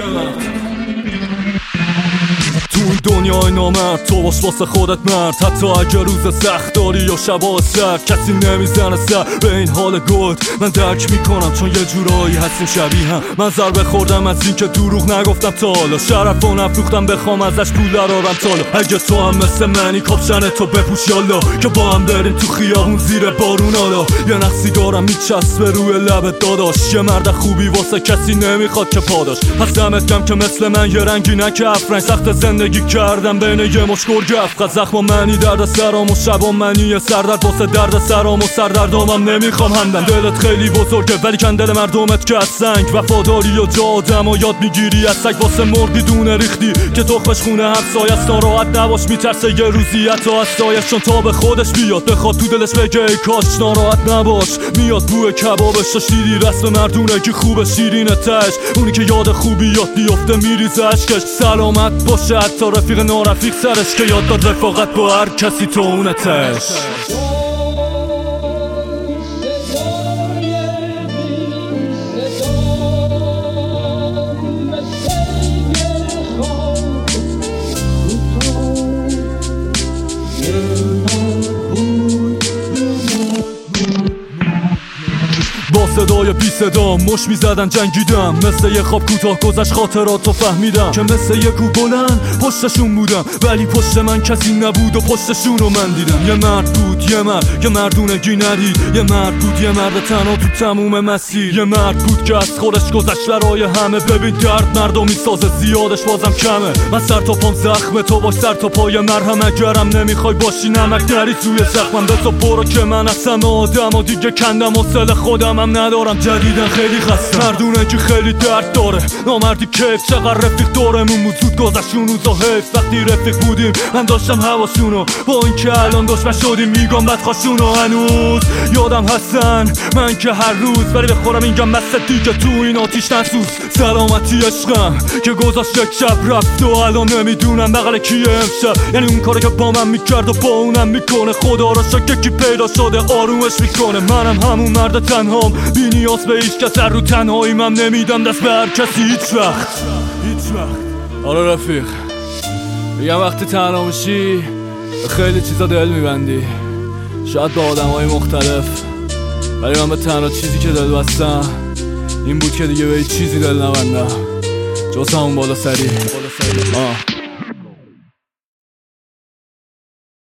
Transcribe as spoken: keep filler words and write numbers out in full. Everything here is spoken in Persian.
تو این دنیای نامرد تو باش واسه خودت مرد، حتی اگه روز سخت داری یا شبا سرد کسی نمیزنه سر به این حال گلد. من درک میکنم چون یه جورایی هستیم شبیه هم. من ضربه خوردم از این که دروغ نگفتم تا حالا، شرف و نفروختم بخوام ازش پول درارم تالا. اگه تو هم مثل منی کاپشن تو بپوش یالا که با هم بریم تو خیابون زیر بارون. حالا یه نقصی دارم میچسبه روی لبت داداش، یه مرد خوبی واسه کسی نمیخواد که پاداش. پس دمت گم که مثل من یه رنگی نکف رنگ سخت زندگی کردم بین یه مش گرگ افقد زخم منی درد سرام و شبام منی یه سردرد واسه درد سرام و سردردامم نمیخوام همدن. دلت خیلی بزرگه ولی کندل مردمت که از سنگ، وفاداری و جا آدم و یاد میگیری از سگ واسه مرغی دونه ریختی که تخمش خونه همسایه است. ناراحت نباش میترسه یه روزی حتی از سایش چون تا به خودش بیاد بخواد تو دلش بگه ای کاش. ناراحت نباش میاد بوی کبابش و شیری رسم مردونه خوب شیرینه تش، اونی که یاد خوبی یاد بیفته میریزه اشکش. سلامت باشه حتی رفیق نارفیق سرش که یاد داد رفاقت با هر کسی تو اونتش. با صدای بی صدا مش میزدن جنگیدم، مثل یه خواب کوتاه گذشت خاطراتو فهمیدم که مثل یه کوه بلند پشتشون بودم ولی پشت من کسی نبود و پشتشونو من دیدم. یه مرد بود یه مرد یه مردونگی ندید، یه مرد بود یه مرد تنها تو تموم مسیر، یه مرد بود که از خودش گذشت برای همه. ببین درد مردمی سازه زیادش بازم کمه، من سر تا پام زخمه تو باش سر تا پای مرهم. اگرم نمیخوای باشی نمک نریز روی زخمم بذار برو که من از همه آدم و دیگه کندم حوصله خودم هم ندارم. جدیدن خیلی خستم مردونه که خیلی درد داره، نامردی کیف چقدر رفیق دارمون بود زود گذشت اون روزا حیف. وقتی رفیق بودیم من داشتم حواسونو، با این که الان دشمن شدیم میگم بدخواشونو. هنوز یادم هستن من که هر روز ولی بخورم اینجا مثل دیگه تو این آتیش نسوز. سلامتی عشقم که گذاشت یک شب رفت و الان نمیدونم بغل کیه امشب. یعنی اون کاری که با من میکرد و با اونم میکنه، خدا را شکر کی پیدا شده آرومش میکنه. منم همون مرد تنهام بی نیاز به هیچ کس، رو تنهاییم هم نمیدم دست به هر کسی هیچ وقت هیچ وقت. آره رفیق بگم وقتی تنها میشی به خیلی چیزا دل میبندی، شاید با آدم های مختلف، ولی من به تنها چیزی که دل بستم این بود که دیگه به هیچ چیزی دل نبندم جز همون بالا سری. آه